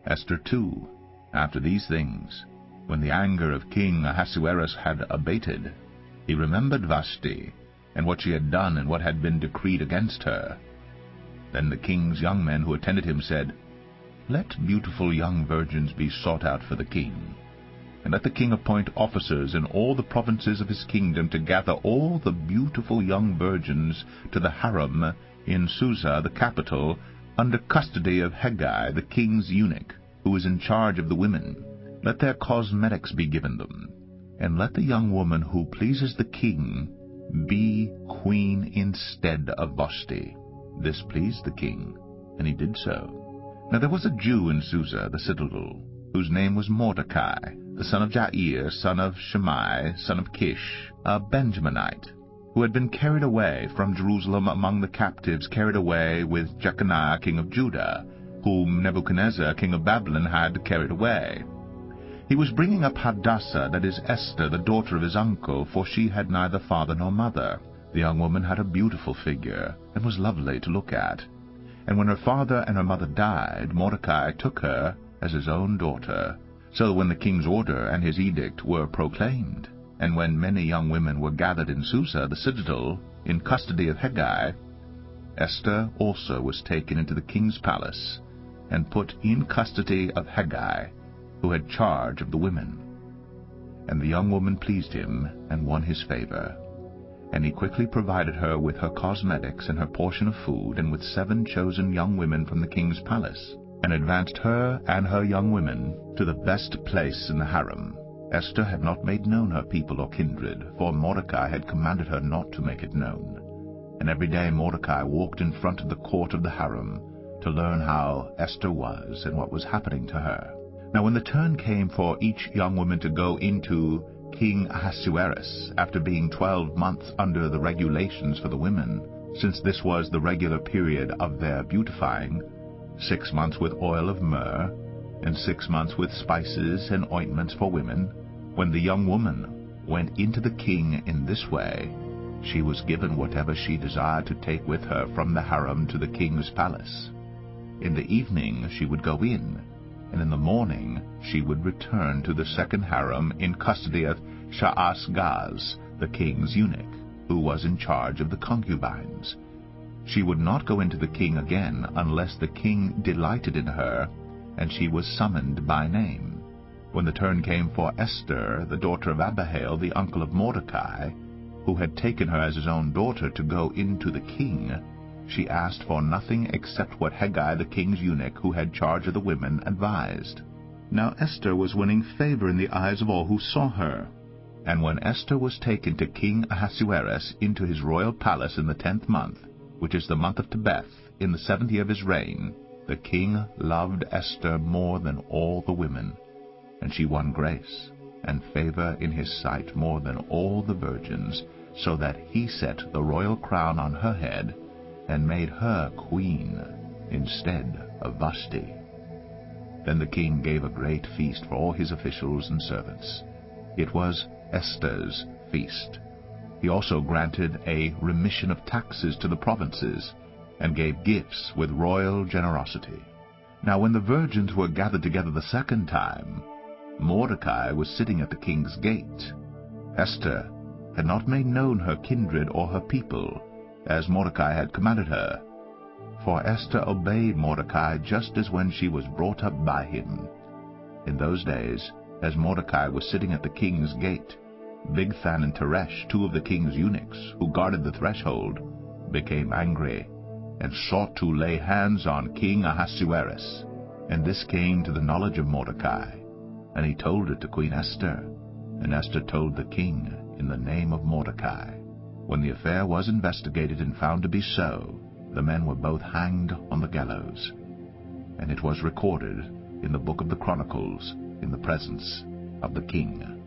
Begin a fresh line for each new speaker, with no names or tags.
Esther too, after these things, when the anger of King Ahasuerus had abated, he remembered Vashti, and what she had done and what had been decreed against her. Then the king's young men who attended him said, Let beautiful young virgins be sought out for the king, and let the king appoint officers in all the provinces of his kingdom to gather all the beautiful young virgins to the harem in Susa, the capital, under custody of Hegai, the king's eunuch, who is in charge of the women. Let their cosmetics be given them, and let the young woman who pleases the king be queen instead of Vashti. This pleased the king, and he did so. Now there was a Jew in Susa, the citadel, whose name was Mordecai, the son of Jair, son of Shimei, son of Kish, a Benjaminite, who had been carried away from Jerusalem among the captives, carried away with Jeconiah king of Judah, whom Nebuchadnezzar king of Babylon had carried away. He was bringing up Hadassah, that is Esther, the daughter of his uncle, for she had neither father nor mother. The young woman had a beautiful figure, and was lovely to look at. And when her father and her mother died, Mordecai took her as his own daughter. So when the king's order and his edict were proclaimed, and when many young women were gathered in Susa, the citadel, in custody of Hegai, Esther also was taken into the king's palace, and put in custody of Hegai, who had charge of the women. And the young woman pleased him, and won his favor. And he quickly provided her with her cosmetics and her portion of food, and with 7 chosen young women from the king's palace, and advanced her and her young women to the best place in the harem. Esther had not made known her people or kindred, for Mordecai had commanded her not to make it known. And every day Mordecai walked in front of the court of the harem, to learn how Esther was and what was happening to her. Now when the turn came for each young woman to go into King Ahasuerus, after being 12 months under the regulations for the women, since this was the regular period of their beautifying, 6 months with oil of myrrh, and 6 months with spices and ointments for women, when the young woman went into the king in this way, she was given whatever she desired to take with her from the harem to the king's palace. In the evening she would go in, and in the morning she would return to the second harem in custody of Shaashgaz, the king's eunuch, who was in charge of the concubines. She would not go into the king again unless the king delighted in her, and she was summoned by name. When the turn came for Esther, the daughter of Abihail, the uncle of Mordecai, who had taken her as his own daughter to go into the king, she asked for nothing except what Hegai, the king's eunuch, who had charge of the women, advised. Now Esther was winning favor in the eyes of all who saw her. And when Esther was taken to King Ahasuerus into his royal palace in the 10th month, which is the month of Tebeth, in the 7th year of his reign, the king loved Esther more than all the women, and she won grace and favor in his sight more than all the virgins, so that he set the royal crown on her head, and made her queen instead of Vashti. Then the king gave a great feast for all his officials and servants. It was Esther's feast. He also granted a remission of taxes to the provinces, and gave gifts with royal generosity. Now when the virgins were gathered together the second time, Mordecai was sitting at the king's gate. Esther had not made known her kindred or her people, as Mordecai had commanded her. For Esther obeyed Mordecai just as when she was brought up by him. In those days, as Mordecai was sitting at the king's gate, Bigthan and Teresh, 2 of the king's eunuchs, who guarded the threshold, became angry, and sought to lay hands on King Ahasuerus. And this came to the knowledge of Mordecai, and he told it to Queen Esther, and Esther told the king in the name of Mordecai. When the affair was investigated and found to be so, the men were both hanged on the gallows. And it was recorded in the book of the Chronicles in the presence of the king.